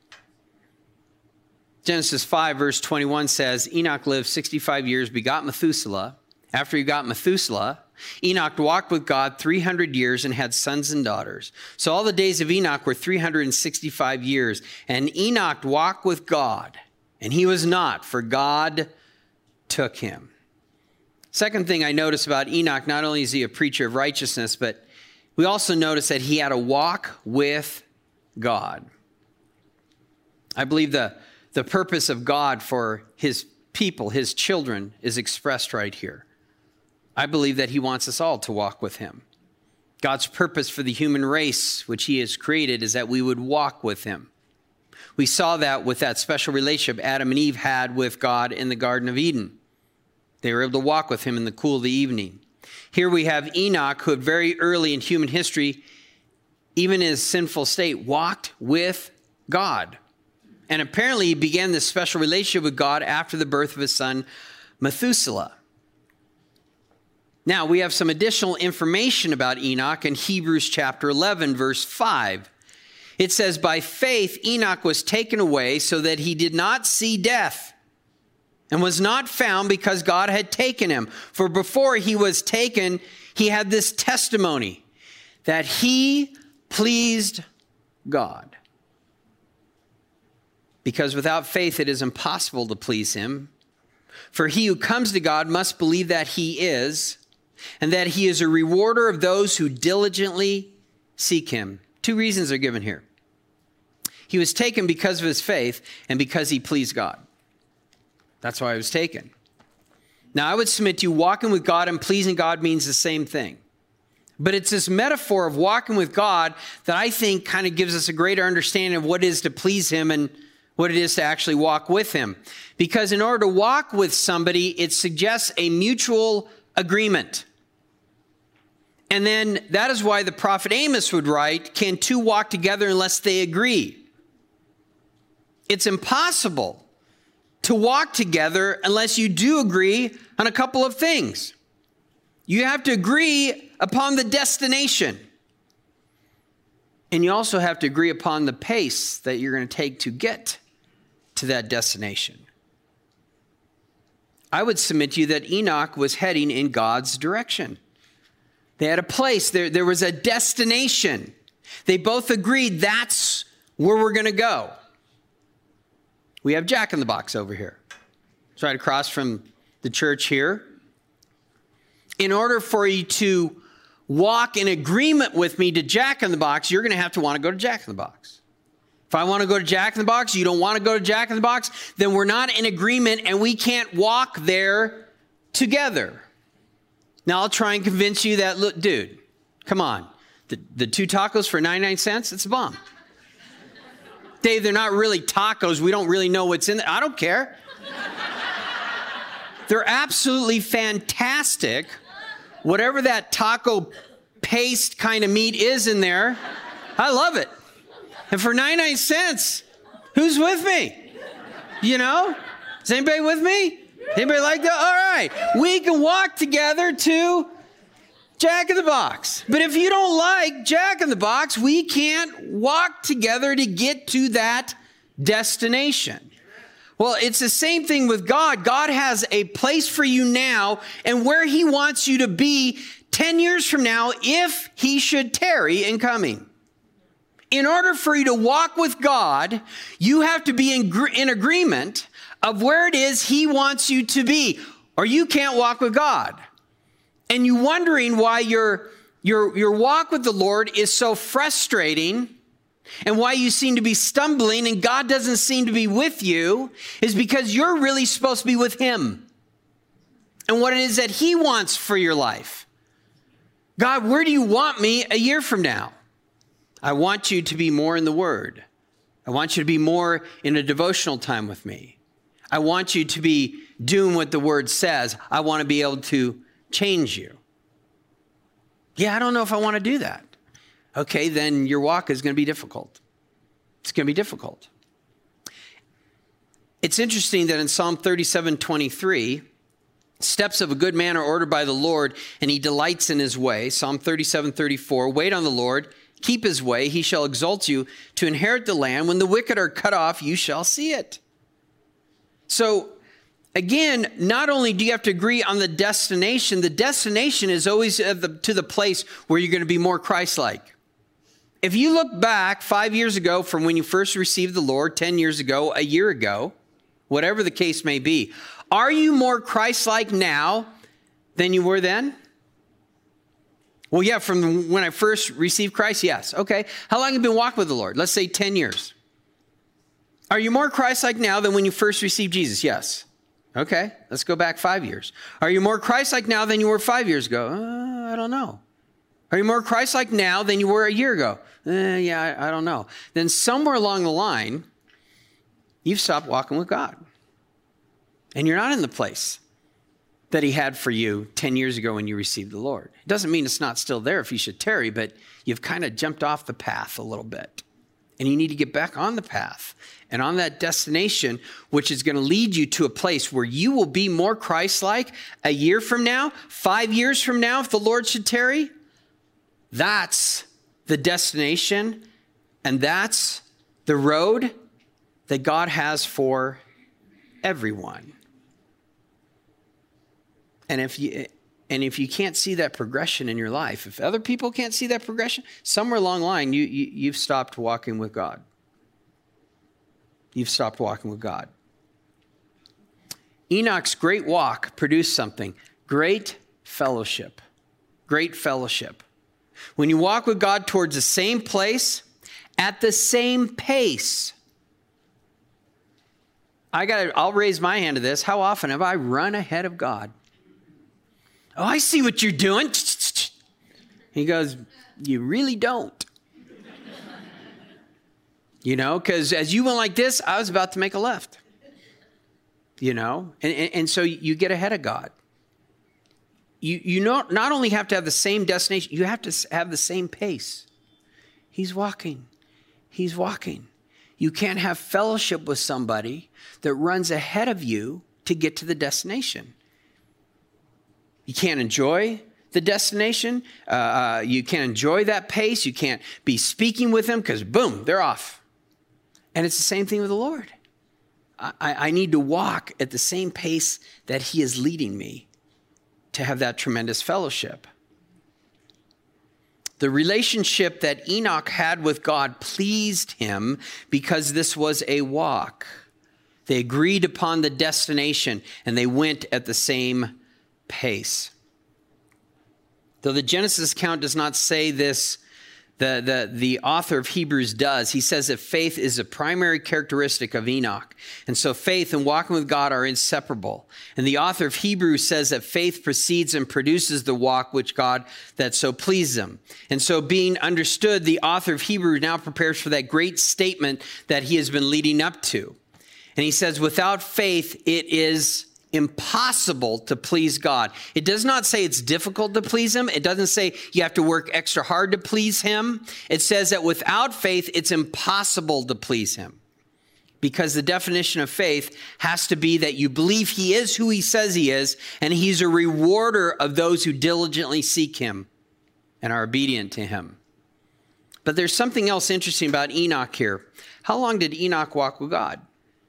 A: Genesis 5, verse 21 says, Enoch lived 65 years, begot Methuselah. After he got Methuselah, Enoch walked with God 300 years and had sons and daughters. So all the days of Enoch were 365 years. And Enoch walked with God, and he was not, for God took him. Second thing I notice about Enoch, not only is he a preacher of righteousness, but we also notice that he had a walk with God. I believe the purpose of God for his people, his children, is expressed right here. I believe that he wants us all to walk with him. God's purpose for the human race, which he has created, is that we would walk with him. We saw that with that special relationship Adam and Eve had with God in the Garden of Eden. They were able to walk with him in the cool of the evening. Here we have Enoch, who very early in human history even in his sinful state, walked with God. And apparently he began this special relationship with God after the birth of his son, Methuselah. Now, we have some additional information about Enoch in Hebrews chapter 11, verse 5. It says, by faith, Enoch was taken away so that he did not see death and was not found because God had taken him. For before he was taken, he had this testimony that he pleased God. Because without faith, it is impossible to please him. For he who comes to God must believe that he is, and that he is a rewarder of those who diligently seek him. Two reasons are given here. He was taken because of his faith and because he pleased God. That's why he was taken. Now, I would submit to you, walking with God and pleasing God means the same thing. But it's this metaphor of walking with God that I think kind of gives us a greater understanding of what it is to please him and what it is to actually walk with him. Because in order to walk with somebody, it suggests a mutual agreement. And then that is why the prophet Amos would write, can two walk together unless they agree? It's impossible to walk together unless you do agree on a couple of things. You have to agree upon the destination. And you also have to agree upon the pace that you're going to take to get to that destination. I would submit to you that Enoch was heading in God's direction. They had a place. There was a destination. They both agreed that's where we're going to go. We have Jack in the Box over here. It's right across from the church here. In order for you to walk in agreement with me to Jack in the Box, you're going to have to want to go to Jack in the Box. If I want to go to Jack in the Box, you don't want to go to Jack in the Box, then we're not in agreement and we can't walk there together. Now, I'll try and convince you that, look, dude, come on. The 2 tacos for 99 cents, it's a bomb. Dave, they're not really tacos. We don't really know what's in there. I don't care. They're absolutely fantastic. Whatever that taco paste kind of meat is in there, I love it. And for 99 cents, who's with me? You know? Is anybody with me? Anybody like that? All right. We can walk together to Jack in the Box. But if you don't like Jack in the Box, we can't walk together to get to that destination. Well, it's the same thing with God. God has a place for you now and where he wants you to be 10 years from now if he should tarry in coming. In order for you to walk with God, you have to be in agreement of where it is he wants you to be, or you can't walk with God. And you wondering why your walk with the Lord is so frustrating and why you seem to be stumbling and God doesn't seem to be with you is because you're really supposed to be with him and what it is that he wants for your life. God, where do you want me a year from now? I want you to be more in the Word. I want you to be more in a devotional time with me. I want you to be doing what the Word says. I want to be able to change you. Yeah, I don't know if I want to do that. Okay, then your walk is going to be difficult. It's going to be difficult. It's interesting that in Psalm 37:23, steps of a good man are ordered by the Lord, and he delights in his way. Psalm 37:34, wait on the Lord, keep his way, he shall exalt you to inherit the land. When the wicked are cut off, you shall see it. So, again, not only do you have to agree on the destination is always to the place where you're going to be more Christ-like. If you look back 5 years ago from when you first received the Lord, 10 years ago, a year ago, whatever the case may be, are you more Christ-like now than you were then? Well, yeah, from when I first received Christ, yes. Okay. How long have you been walking with the Lord? Let's say 10 years. Are you more Christ-like now than when you first received Jesus? Yes. Okay. Let's go back 5 years. Are you more Christ-like now than you were 5 years ago? I don't know. Are you more Christ-like now than you were a year ago? I don't know. Then somewhere along the line, you've stopped walking with God. And you're not in the place that he had for you 10 years ago when you received the Lord. It doesn't mean it's not still there if you should tarry, but you've kind of jumped off the path a little bit. And you need to get back on the path and on that destination, which is going to lead you to a place where you will be more Christ-like a year from now, 5 years from now, if the Lord should tarry. That's the destination, and that's the road that God has for everyone. And if you can't see that progression in your life, if other people can't see that progression, somewhere along the line, you've stopped walking with God. You've stopped walking with God. Enoch's great walk produced something. Great fellowship. Great fellowship. When you walk with God towards the same place, at the same pace. I'll raise my hand to this. How often have I run ahead of God? Oh, I see what you're doing. He goes, you really don't. Because as you went like this, I was about to make a left. And so you get ahead of God. You not only have to have the same destination, you have to have the same pace. He's walking. He's walking. You can't have fellowship with somebody that runs ahead of you to get to the destination. You can't enjoy the destination. You can't enjoy that pace. You can't be speaking with them because, boom, they're off. And it's the same thing with the Lord. I need to walk at the same pace that he is leading me to have that tremendous fellowship. The relationship that Enoch had with God pleased him because this was a walk. They agreed upon the destination and they went at the same pace. Though the Genesis account does not say this, the author of Hebrews does. He says that faith is a primary characteristic of Enoch. And so faith and walking with God are inseparable. And the author of Hebrews says that faith precedes and produces the walk which God that so pleased him. And so being understood, the author of Hebrews now prepares for that great statement that he has been leading up to. And he says, without faith, it is impossible to please God. It does not say it's difficult to please him. It doesn't say you have to work extra hard to please him. It says that without faith, it's impossible to please him. Because the definition of faith has to be that you believe he is who he says he is, and he's a rewarder of those who diligently seek him and are obedient to him. But there's something else interesting about Enoch here. How long did Enoch walk with God?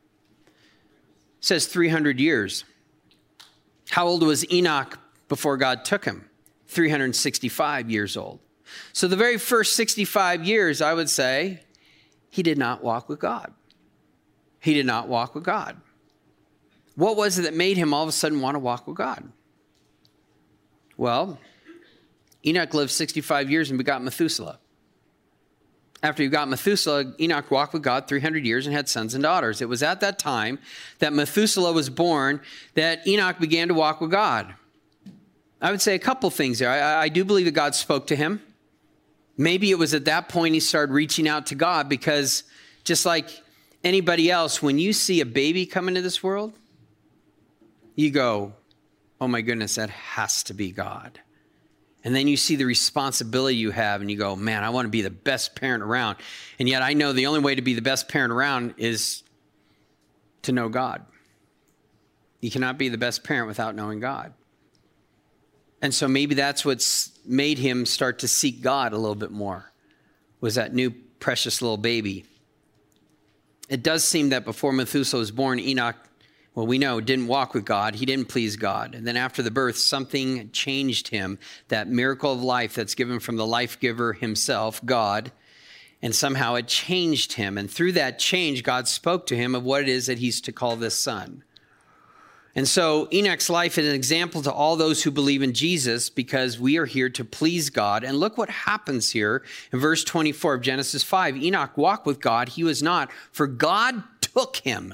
A: It says 300 years. How old was Enoch before God took him? 365 years old. So the very first 65 years, I would say, he did not walk with God. He did not walk with God. What was it that made him all of a sudden want to walk with God? Well, Enoch lived 65 years and begot Methuselah. After he got Methuselah, Enoch walked with God 300 years and had sons and daughters. It was at that time that Methuselah was born that Enoch began to walk with God. I would say a couple things there. I do believe that God spoke to him. Maybe it was at that point he started reaching out to God, because just like anybody else, when you see a baby come into this world, you go, oh my goodness, that has to be God. And then you see the responsibility you have and you go, man, I want to be the best parent around. And yet I know the only way to be the best parent around is to know God. You cannot be the best parent without knowing God. And so maybe that's what's made him start to seek God a little bit more, was that new precious little baby. It does seem that before Methuselah was born, Enoch, well, we know, didn't walk with God. He didn't please God. And then after the birth, something changed him, that miracle of life that's given from the life giver himself, God. And somehow it changed him. And through that change, God spoke to him of what it is that he's to call this son. And so Enoch's life is an example to all those who believe in Jesus, because we are here to please God. And look what happens here in verse 24 of Genesis 5. Enoch walked with God. He was not, for God took him.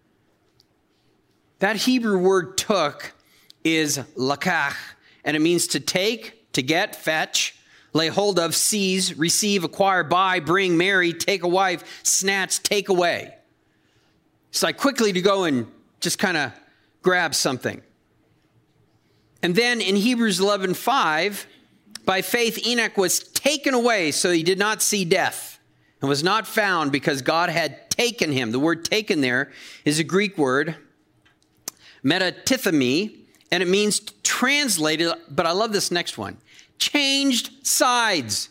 A: That Hebrew word took is lakach, and it means to take, to get, fetch, lay hold of, seize, receive, acquire, buy, bring, marry, take a wife, snatch, take away. It's like quickly to go and just kind of grab something. And then in Hebrews 11:5, by faith Enoch was taken away, so he did not see death, and was not found because God had taken him. The word taken there is a Greek word, metatithemi, and it means translated, but I love this next one, changed sides.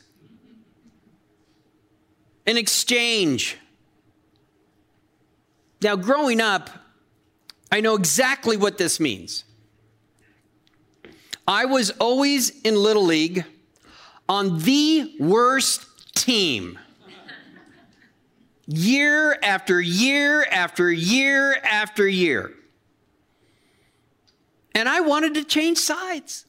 A: An exchange. Now, growing up, I know exactly what this means. I was always in Little League on the worst team. Year after year after year after year. And I wanted to change sides.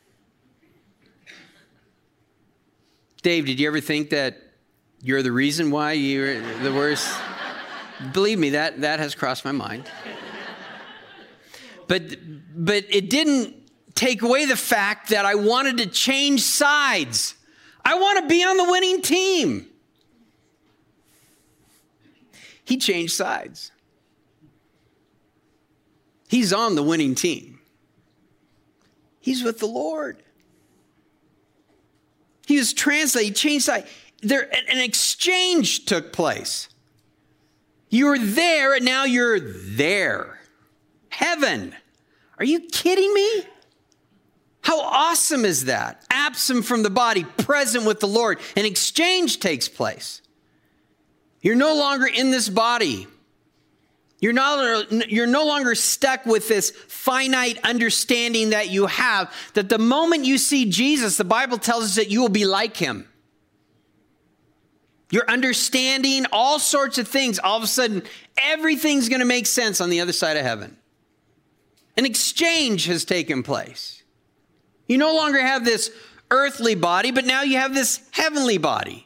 A: Dave, did you ever think that you're the reason why you're the worst? Believe me, that has crossed my mind. But it didn't take away the fact that I wanted to change sides. I want to be on the winning team. He changed sides. He's on the winning team. He's with the Lord. He was translated, he changed sides. An exchange took place. You were there and now you're there. Heaven. Are you kidding me? How awesome is that? Absent from the body, present with the Lord. An exchange takes place. You're no longer in this body. You're no longer stuck with this finite understanding that you have, that the moment you see Jesus, the Bible tells us that you will be like him. You're understanding all sorts of things. All of a sudden, everything's going to make sense on the other side of heaven. An exchange has taken place. You no longer have this earthly body, but now you have this heavenly body.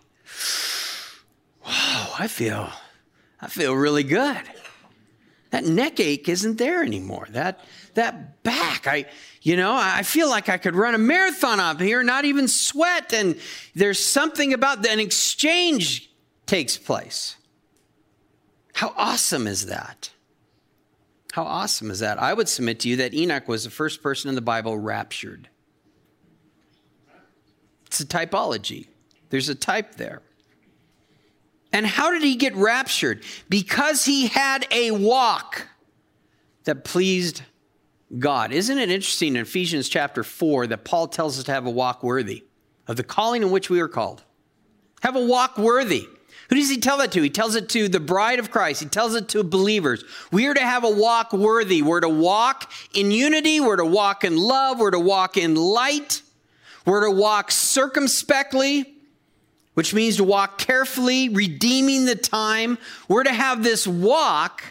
A: Wow, I feel really good. That neck ache isn't there anymore. That back, I feel like I could run a marathon up here, not even sweat. And there's something about an exchange takes place. How awesome is that? How awesome is that? I would submit to you that Enoch was the first person in the Bible raptured. It's a typology. There's a type there. And how did he get raptured? Because he had a walk that pleased God. Isn't it interesting in Ephesians chapter 4 that Paul tells us to have a walk worthy of the calling in which we are called? Have a walk worthy. Who does he tell that to? He tells it to the bride of Christ. He tells it to believers. We are to have a walk worthy. We're to walk in unity. We're to walk in love. We're to walk in light. We're to walk circumspectly, which means to walk carefully, redeeming the time. We're to have this walk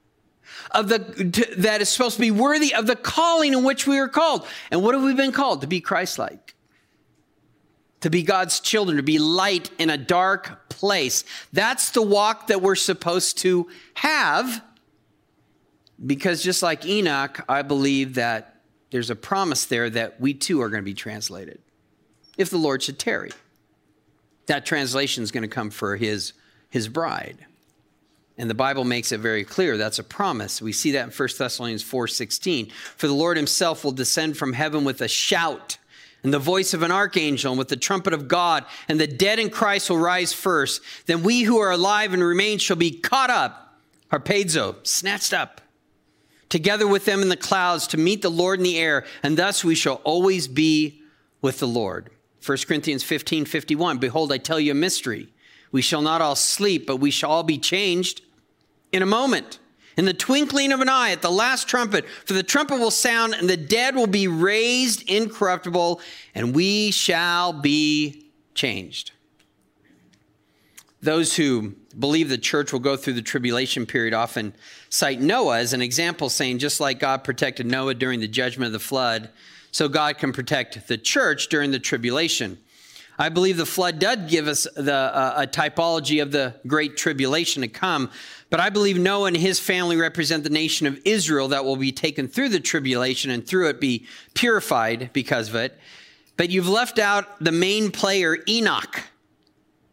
A: that is supposed to be worthy of the calling in which we are called. And what have we been called? To be Christ-like. To be God's children, to be light in a dark place. That's the walk that we're supposed to have. Because just like Enoch, I believe that there's a promise there that we too are going to be translated. If the Lord should tarry. That translation is going to come for his bride. And the Bible makes it very clear that's a promise. We see that in 1 Thessalonians 4:16. For the Lord himself will descend from heaven with a shout and the voice of an archangel and with the trumpet of God, and the dead in Christ will rise first. Then we who are alive and remain shall be caught up, harpazo, snatched up, together with them in the clouds to meet the Lord in the air, and thus we shall always be with the Lord. 1 Corinthians 15:51, behold, I tell you a mystery. We shall not all sleep, but we shall all be changed in a moment, in the twinkling of an eye, at the last trumpet. For the trumpet will sound, and the dead will be raised incorruptible, and we shall be changed. Those who believe the church will go through the tribulation period often cite Noah as an example, saying just like God protected Noah during the judgment of the flood, so God can protect the church during the tribulation. I believe the flood does give us a typology of the great tribulation to come, but I believe Noah and his family represent the nation of Israel that will be taken through the tribulation and through it be purified because of it. But you've left out the main player, Enoch.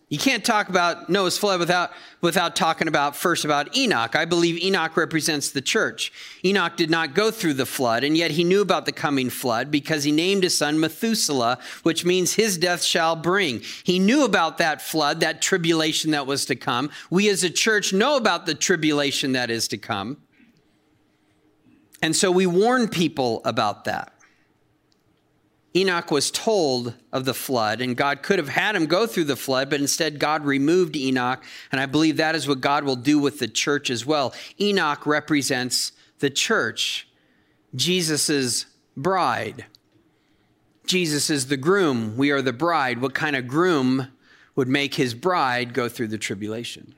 A: You can't talk about Noah's flood without talking about first about Enoch. I believe Enoch represents the church. Enoch did not go through the flood, and yet he knew about the coming flood because he named his son Methuselah, which means his death shall bring. He knew about that flood, that tribulation that was to come. We as a church know about the tribulation that is to come. And so we warn people about that. Enoch was told of the flood, and God could have had him go through the flood, but instead God removed Enoch, and I believe that is what God will do with the church as well. Enoch represents the church, Jesus' bride. Jesus is the groom. We are the bride. What kind of groom would make his bride go through the tribulation?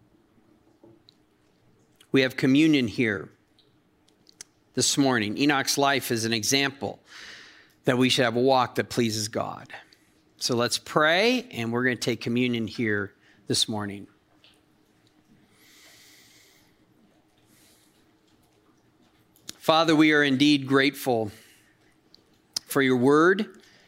A: We have communion here this morning. Enoch's life is an example that we should have a walk that pleases God. So let's pray, and we're going to take communion here this morning. Father, we are indeed grateful for your word.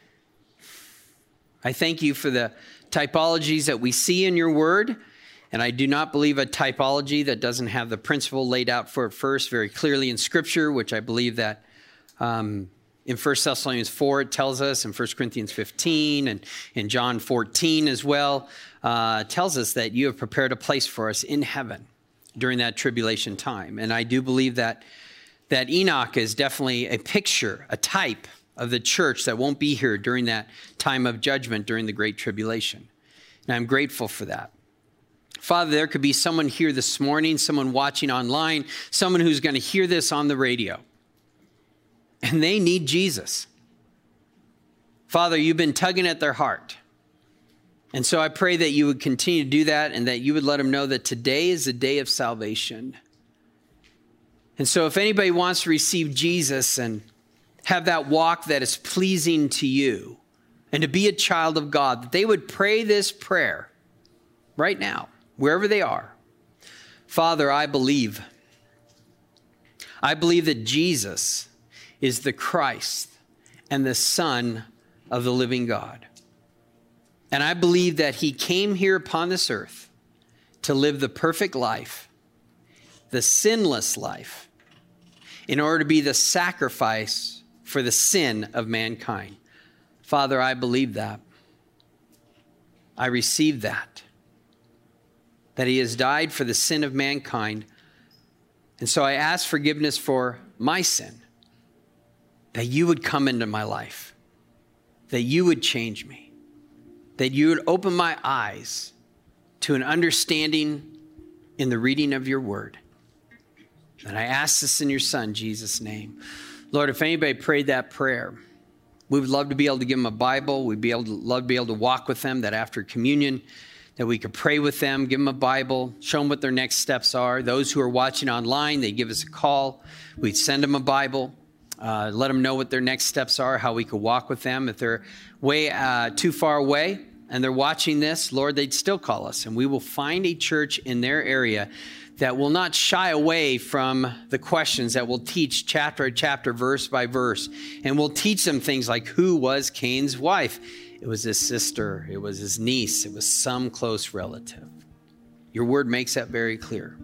A: I thank you for the typologies that we see in your word, and I do not believe a typology that doesn't have the principle laid out for it first very clearly in Scripture, which I believe that in 1 Thessalonians 4, it tells us, in 1 Corinthians 15, and in John 14 as well, tells us that you have prepared a place for us in heaven during that tribulation time. And I do believe that Enoch is definitely a picture, a type of the church that won't be here during that time of judgment during the Great Tribulation. And I'm grateful for that. Father, there could be someone here this morning, someone watching online, someone who's going to hear this on the radio, and they need Jesus. Father, you've been tugging at their heart. And so I pray that you would continue to do that and that you would let them know that today is a day of salvation. And so if anybody wants to receive Jesus and have that walk that is pleasing to you and to be a child of God, that they would pray this prayer right now, wherever they are. Father, I believe that Jesus is the Christ and the Son of the living God. And I believe that he came here upon this earth to live the perfect life, the sinless life, in order to be the sacrifice for the sin of mankind. Father, I believe that. I receive that he has died for the sin of mankind. And so I ask forgiveness for my sin, that you would come into my life, that you would change me, that you would open my eyes to an understanding in the reading of your word. And I ask this in your Son, Jesus' name. Lord, if anybody prayed that prayer, we would love to be able to give them a Bible. We'd love to be able to walk with them, that after communion, that we could pray with them, give them a Bible, show them what their next steps are. Those who are watching online, they give us a call. We'd send them a Bible. Let them know what their next steps are, how we could walk with them. If they're way too far away and they're watching this, Lord, they'd still call us, and we will find a church in their area that will not shy away from the questions, that will teach chapter by chapter, verse by verse, and we'll teach them things like, who was Cain's wife? It was his sister. It was his niece. It was some close relative. Your word makes that very clear.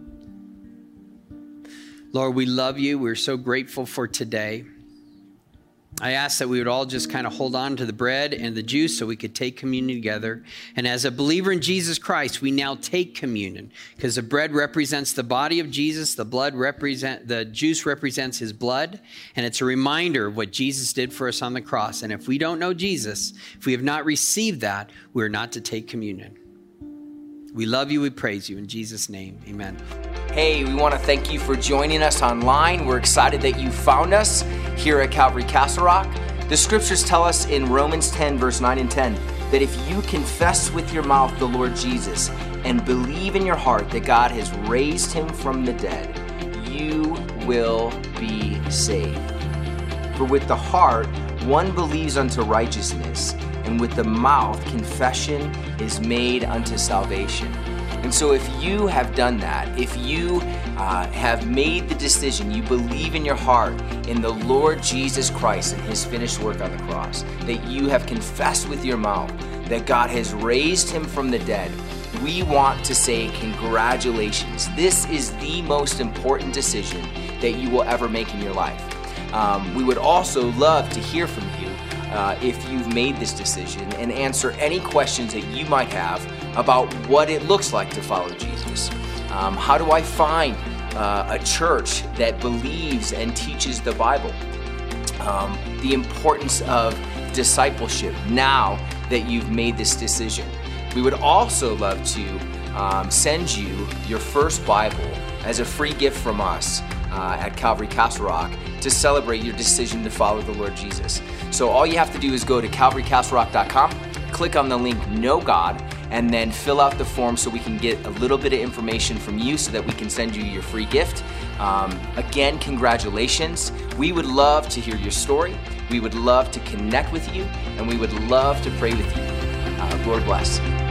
A: Lord, we love you. We're so grateful for today. I ask that we would all just kind of hold on to the bread and the juice so we could take communion together. And as a believer in Jesus Christ, we now take communion because the bread represents the body of Jesus. The juice represents his blood. And it's a reminder of what Jesus did for us on the cross. And if we don't know Jesus, if we have not received that, we're not to take communion. We love you. We praise you. In Jesus' name, amen.
B: Hey, we want to thank you for joining us online. We're excited that you found us here at Calvary Castle Rock. The scriptures tell us in Romans 10, verse 9 and 10, that if you confess with your mouth the Lord Jesus and believe in your heart that God has raised him from the dead, you will be saved. For with the heart one believes unto righteousness, and with the mouth confession is made unto salvation. And so if you have done that, if you have made the decision, you believe in your heart in the Lord Jesus Christ and his finished work on the cross, that you have confessed with your mouth that God has raised him from the dead, we want to say congratulations. This is the most important decision that you will ever make in your life. We would also love to hear from you if you've made this decision, and answer any questions that you might have about what it looks like to follow Jesus. How do I find a church that believes and teaches the Bible? The importance of discipleship now that you've made this decision. We would also love to send you your first Bible as a free gift from us at Calvary Castle Rock to celebrate your decision to follow the Lord Jesus. So all you have to do is go to calvarycastlerock.com, click on the link Know God, and then fill out the form so we can get a little bit of information from you so that we can send you your free gift. Again, congratulations. We would love to hear your story. We would love to connect with you, and we would love to pray with you. Lord bless.